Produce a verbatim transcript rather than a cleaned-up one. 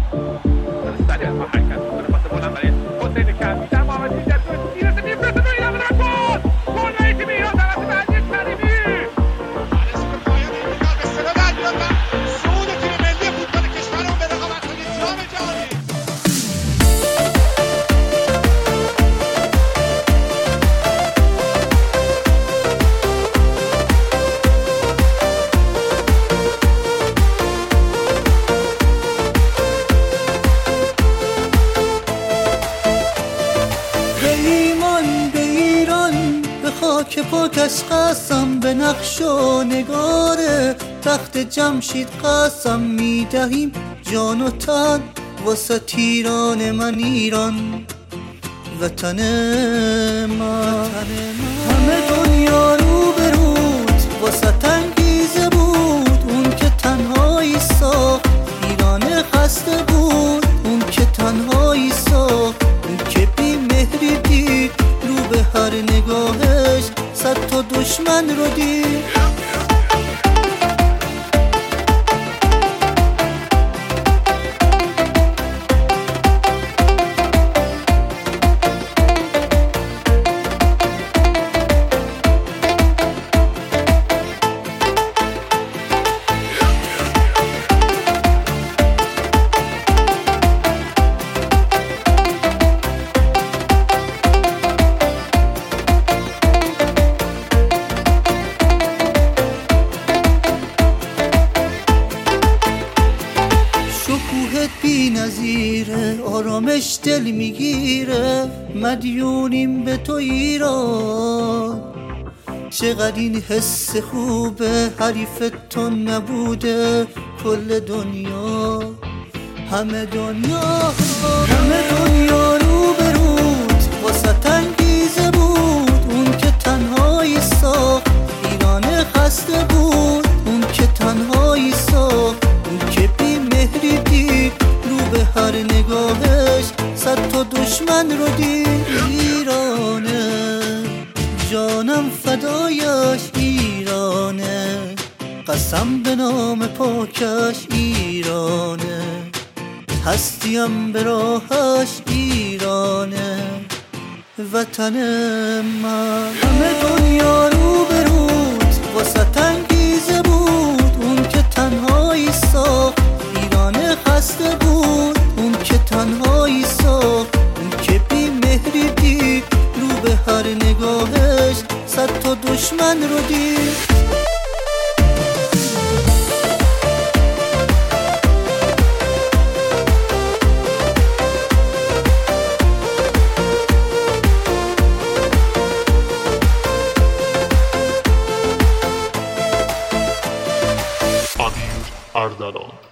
سریع با حرکت میکنه پاس بلند برای حسین کمی محمد دیگر میرسه میفرسته تو ایران را گل گل تیم ایران توسط علی کریمی بررسی به پایان این فینال به صدا در میاد و صعود تیم ملی فوتبال کشورمون به رقابت‌های جام جهانی. که پاکش قسم به نقش و نگار تخت جمشید قسم میدهیم جان و تن واسه ایران من ایران وطن من همه دنیا رو برود واسه انگیزه بود اون که تنهایی ساخت ایران خسته بود اون که تنهایی ساخت اون که بی مهری دید رو به هر نگاهش صد تا دشمن رو دید. بی نظیره آرامش دل میگیره مدیونیم به تو ایران چقدر این حس خوبه حریف تو نبوده کل دنیا همه دنیا همه دنیا رو برود واسه انگیزه بود اون که تنهایی ساخت ایران خسته بود اون که تنهایی ساخت اون که بی مهری دید رو به هر نگاهش صد تا دشمن رو دید. ایرانه جانم فدایش ایرانه قسم به نام پاکش ایرانه هستیم به راهش ایرانه وطن من همه دنیا رو برود واسه انگیزه بود اون که تنهایی ساخت ایران خسته بود اون که تنهایی ساخت اون که بی مهری دید رو به هر نگاهش صد تا دشمن رو دید. امیر اردلان